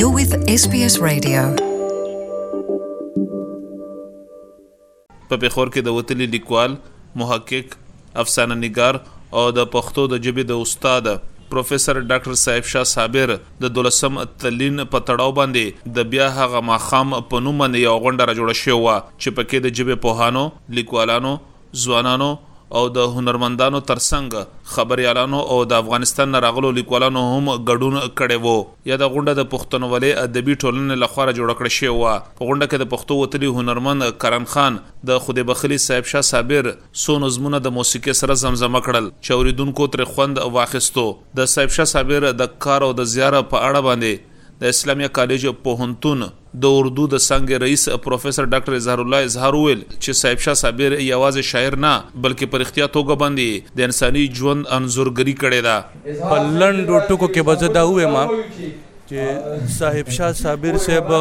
You're with SBS Radio. په پیښور کې د وتلي لیکوال، محقق، افسانه نگار او د پښتو د ژبې د استاد پروفیسور ډاکټر صاحب شاه صابر د 12 تلین په تړاو باندې د بیا هغه ماخام په نوم باندې یو غونډه را جوړه شوې وه چې پکې د ژبې پوهانو، لیکوالانو، ځوانانو او د هنرمندانو ترڅنګ خبريالانو او د افغانستان نه راغلو لیکوالانو هم ګډون کړي وو. یا د غونډه د پښتونولۍ ادبي ټولنې لخوا جوړه کړې شوې وه. په غونډه کې د پښتو وتلي هنرمند کرن خان د خدای بخلي صاحب شاه صابر څو نظمونه د موسیقي سره زمزمه کړل چې اوریدونکو تر خوند واخیستو. د صاحب شاه صابر د کار او د زیاره په اړه باندې د اسلامیه کالج پوهنتون د اردو د څنګه رئیس پروفیسور ډاکټر اظهار الله اظهار ویل چې صاحب شاه صابر یوازې شاعر نه بلکې پر اختیار توګه باندې د انساني ژوند انځورګري کړې ده. په لنډو ټکو کې به زه دا ووایم چې صاحب شاه صابر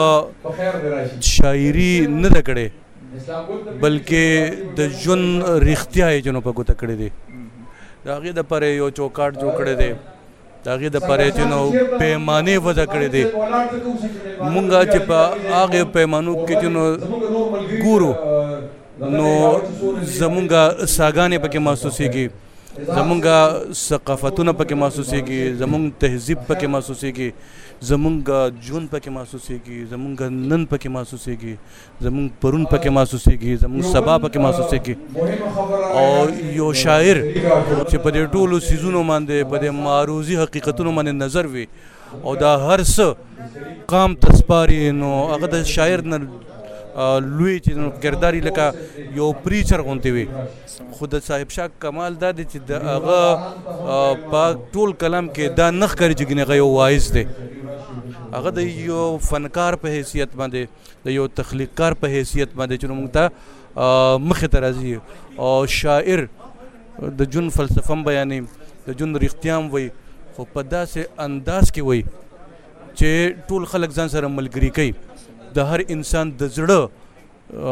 صاحب شاعري نه ده کړې بلکې د ژوند رښتیا یې جنو په ګوته کړې دي. د هغې دپاره یو چوکاټ جوړ کړی دی، د هغې دپاره چې نو پیمانې وضع کړې دي. مونږ چې په هغې پیمانو کې چې نو ګورو نو زمونږ ساګانې پکې محسوسېږي، زمونږ ثقافتونه پکې محسوسېږي، زمونږ تهذیب پکې محسوسېږي، زمونږ ژوند پکې محسوسېږي، زمونږ نن پکې محسوسېږي، زمونږ پرون پکې محسوسېږي، زمونږ سبا پکې محسوسېږي. او یو شاعر چې په دې ټولو څیزونو باندې په دې معروضي حقیقتونو باندې نظر وي او دا هر څه قام ته سپاري نو هغه د شاعر نه لوی چې کرداري لکه یو پریچر غونتی وي. خو د صاحب شاه کمال دا دی چې د هغه په ټول کلام کې دا نه ښکاري چې ګینې هغه یو واعظ دی. هغه د یو فنکار په حیثیت باندې، د یو تخلیقکار په حیثیت باندې چې موږ ته مخې ته راځي او شاعر د ژوند فلسفه هم بیانوي، د ژوند رښتیا هم وایي، خو په داسې انداز کې وایي چې ټول خلک ځان سره ملګري کوي. د هر انسان د زړه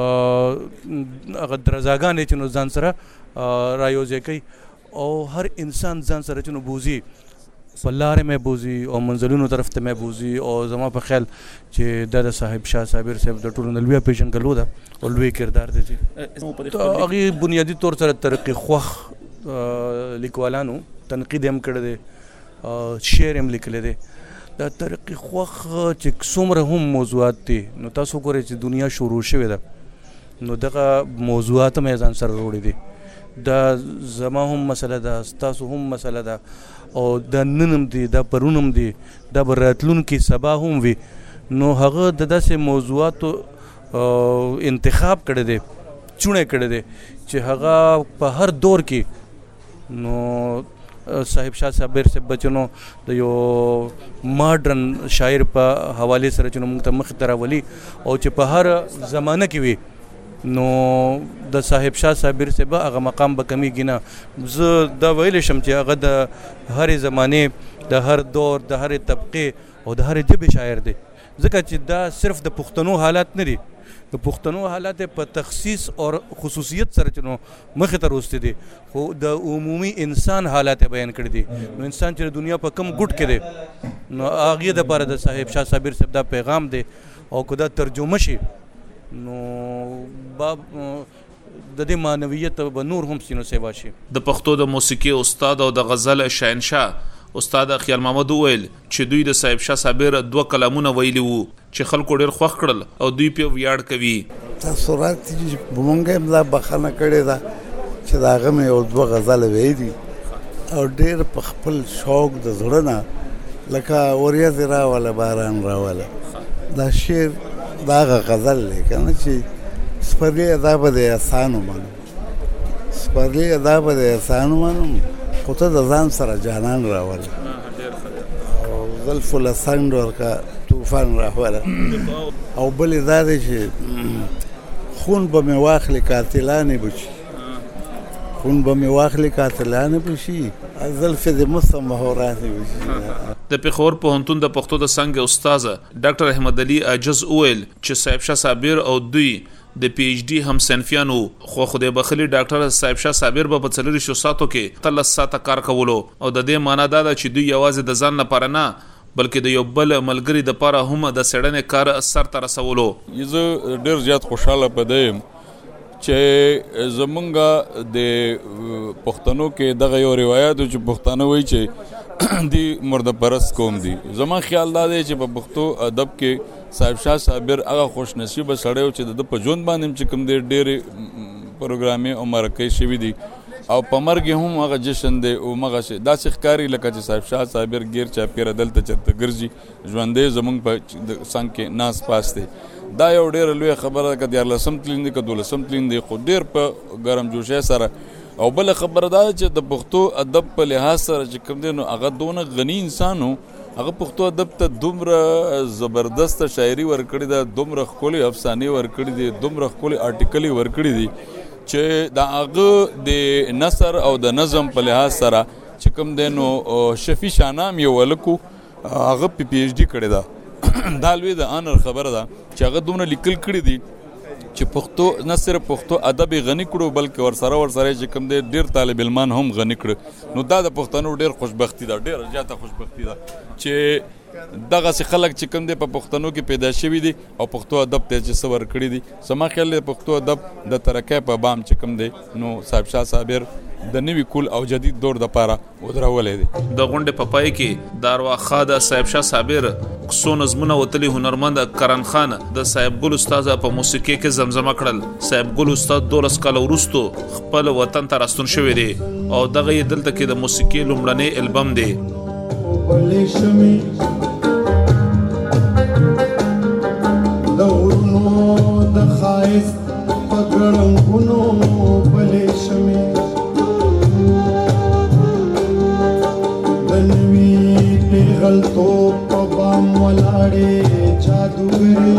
هغه درزاګانې چې نو ځان سره رایوځای کوي او هر انسان ځان سره چې نو بوزي، په لارې مې بوزي او منزلونو طرف ته مې بوزي. او زما په خیال چې دا د صاحب شاه صابر صاحب د ټولو نه لویه پیژنګلو ده او لوی کردار دی. هغې بنیادي طور سره ترقي خوښ لیکوالانو تنقید هم کړی دی، شعر هم لیکلی دی. دا ترقي خوښ چې څومره هم موضوعات دي نو تاسو ګورئ چې دنیا شروع شوې ده نو دغه موضوعات هم یې ځان سره وروړي دي. دا زما هم مسله ده، ستاسو هم مسله ده او دا نن هم دي، دا پرون هم دي، دا به راتلونکي سبا هم وي. نو هغه د داسې موضوعاتو انتخاب کړی دی، چوڼی کړی دی چې هغه په هر دور کې نو صاحب شاه صابر صاحب بچنو د یو ماډرن شاعر په حوالې سره چې موږ ته مخې ته راولي او چې په هر زمانه کې وي نو د صاحب شاه صابر صاحب هغه مقام به کمیږي نه. زه دا ویلی شم چې هغه د هرې زمانې، د هر دور، د هرې طبقې او د هرې ژبې شاعر دی، ځکه چې دا صرف د پښتنو حالات نه دي، د پښتنو حالات په تخصیص او خصوصیت سره چې نو مخې ته روستی دي، خو د عمومي انسان حالات بیان کړي دي. نو انسان چې د دنیا په کم ګوټ کې دی نو هغې دپاره د صاحب شاه صابر صاحب دا پیغام دی او که دا ترجمه شي نو باب د دې معنویت به نور هم سینو سیوا شي. د پښتو د موسیقي استاد او د غزل شاهنشاه استاد خیال محمد ویل چې دوی د صاحب شاه صابر 2 کلامونه ویلي وو چې خلکو ډېر خوښ کړل او دوی په ویاړ کوي. تاثرات چې مونږ هم دا بخښنه کړې ده چې د هغه مې یو 2 غزل ویلي او ډېر په خپل شوق د زړه نه لکه وریځې راوله باران راوله دا شعر د هغه غزل دی که نه چې سپرلي ادا به د احسان ومنم، سپرلي ادا به د احسان ومنم خو ته د ځان سره جانان راوله او زلفو له سنډ ورکه طوفان راوله. او بل یې دا دی چې خون به مې واخلي قاتلانې به شي، خون به مې واخلي قاتلانې به شي، زلفې د مست مهوراتې به شي. د پیښور پوهنتون د پښتو د څنګه استاد ډاکټر احمد علي عجز ویل چې صاحب شاه صابر او دوی د پی ایچ ډي هم صنفیانو خو خدای بخلي ډاکټر صاحب شاه صابر په 40 ساعتو کې 13 ساعته کار کولو او د دې معنی دا ده چې دوی یوازې د ځان لپاره نه بلکې د یو بل ملګری د پاره هم د سړنې کار سر ته رسولو. زه ډېر زیات خوشاله پدې چې زمونږ د پښتنو کې دغه یو روایت چې پښتانه وایي چې دی مرده پرست قوم دي. زما خیال دا دی چې په پښتو ادب کې صاحب شاه صابر هغه خوش نصیبه سړی و چې د په ژوند باندې چې کوم دی ډېرې پروګرامې او مرکې شوي دي او په مرګ هم هغه جشن دی او مغه داسې ښکاري لکه چې صاحب شاه صابر ګیر چاپېره دلته چېرته ګرځي ژوندی زمونږ په څنګ کې ناست پاست دی. دا یو ډېره لویه خبره ده که 14 تلین دی که 12 تلین دی خو ډېر په ګرم جوشۍ سره. او بله خبره دا چې د پښتو ادب په لحاظ سره چې کوم دی نو هغه دونه غني انسان و هغه پښتو ادب ته دومره زبردست شاعري ورکړې ده دومره ښکلې افسانې ورکړې دي دومره ښکلې آرټیکلې ورکړې دي چې د هغه د نثر او د نظم په لحاظ سره چې کوم دی نو شفیع شاهنام یو هلک هغه پی ایچ ډي کړې ده. دا لوی د آنر خبره ده چې هغه دومره لیکل کړي دي چې پښتو نه صرف پښتو ادب غني کړو بلکې ورسره چې کوم دی ډېر طالب علمان هم غني کړو. نو دا د پښتنو ډېر خوشبختی ده ډېره زیاته خوشبختی ده چې دغسې خلک چې کوم دی په پښتنو کې پیدا شوي دي او پښتو ادب ته چې څه ورکړي دي. زما خیال دی پښتو ادب د ترقۍ په بام چې کوم دی نو صاحب شاه صابر د نوي کول او جدید دور د پاره ودرولې دي. د غونډې په پای کې د ارواښا د صاحب شاه صابر څو نظمونه وتلي هنرمند کرن خان د صاحب ګل استاد په موسیقي کې زمزمه کړل. صاحب ګل استاد 12 کال وروسته خپل وطن ته راستون شوی دی او دغه یې دلته کې د موسیقي لومړنی البم دی. د خایست پګړنګونو بلې شمې دنوي پیغلتو په بام ولاړې جادوګرې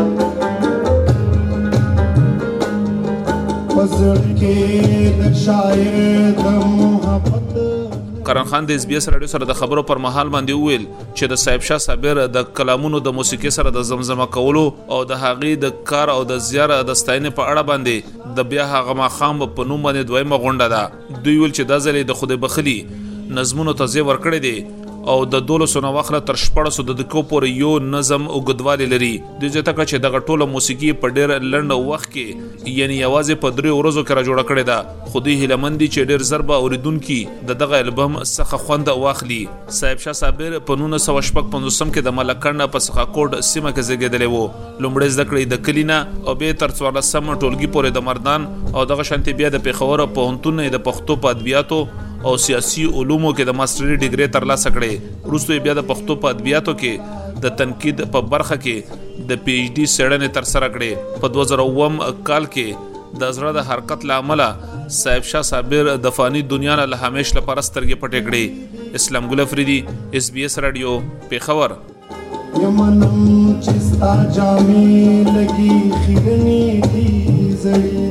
پزړ کې د شاعر د محبت. کرن خان د اس بي اس رادیو سره د خبرو پر مهال باندې وویل چې د صاحب شاه صابر د کلامونو د موسیقي سره د زمزمه کولو او د هغې د کار او د زیار د ستاینې په اړه باندې د بیا هغه ماښام په نوم باندې دویمه غونډه ده. دوی ویل چې دا ځل یې د خدای بخلي نظمونو ته ځای ورکړی دی او د 12 نه واخله تر 14 دقیقو پورې یو نظم اوږدوالی لري. دوی زیاته کړه چې دغه ټوله موسیقي په ډېر لنډ وخت کې یعنې یوازې په 3 ورځو کې را جوړه کړې ده. خو دوی هیلهمند دي چې ډېر ژر به اورېدونکي د دغه البم څخه خوند واخلي. صاحب شاه صابر په 1955 کې د ملکنډ په څخاکوټ سیمه کې زیږېدلی و. لومړی زده کړې د کلي نه او بیا تر 14 ټولګي پورې د مردان او دغه شانتې بیا د پېښور پوهنتون د پښتو په ادبیاتو او سیاسي علومو کې د ماستري ډیګري ترلاسه کړې. وروسته بیا د پښتو په ادبیاتو کې د تنقید په برخه کې د پی ایچ ډي څېړنې ترسره کړې. په 2009 کال کې د زړه د حرکت له امله صاحب شاه صابر د فانی دنیا نه له همیش لپاره سترګې پټې کړې. اسلام ګل افریدي اس بي اس رادیو پېښور. یمنم چې ستا جامې لګي خیرنې دي زړې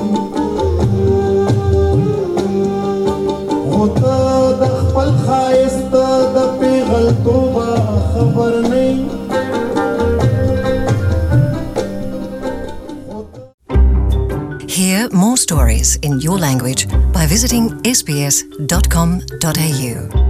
د خپل خایست د پیغلتوب خبر نه. Hear more stories in your language by visiting sbs.com.au.